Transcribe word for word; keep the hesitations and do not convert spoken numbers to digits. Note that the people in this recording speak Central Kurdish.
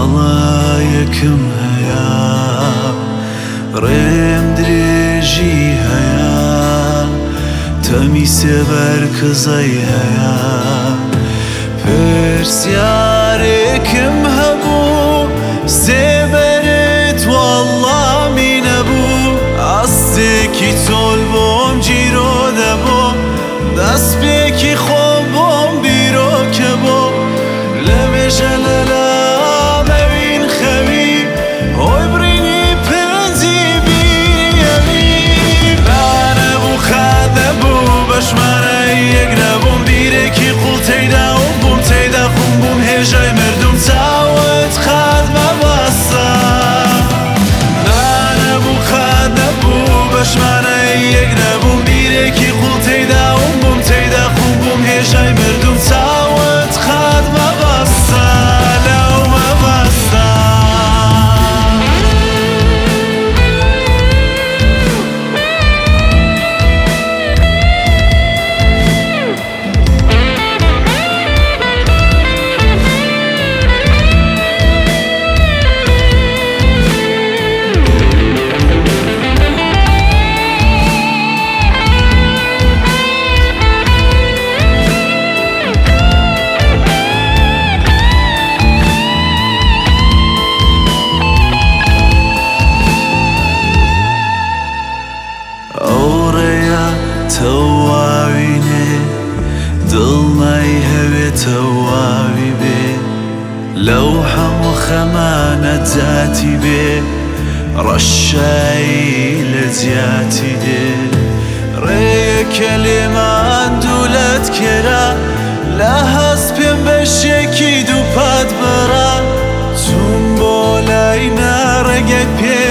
ماڵایەکم هەیە ڕێم درێژی هەیە تەمی سێبەر کزەی هەیە پرسیارێکم هەبوو سێبەرت وەڵامی نەبوو ئاستێکی تۆل بۆم جیرۆ دەبوو دەستپێکی خۆم بۆم بیرۆکە بۆ لە مێژە لەلامەوین خەوی هۆی برینی پەنجی بیریەوی بانەبوو خات نەبوو بەشمانەی یەک نەبووم بیرێکی قوڵ تێیداوم بووم تێیدا خوم بووم هێژای مردوم چاوت خات مەبەستە بانەبوو خات نەبوو بەشمانەی یەک نەبووم بیرێکی قوڵ تێیداوم بووم تێیدا خوم بووم هێژای مردوم چاوت خات مەبەستە لەو مەبەستە تەواوینێ دڵنای هەوێتە واوی بێ لەو هەموو خەمانە جاتی بێ ڕەشایی لە جیاتی دێ ڕێیەکە لێمان دوولەت کێرا لە هەست پێم بەشێکی دووپات بەڕا چوون بۆ لای ناڕێگەک پێ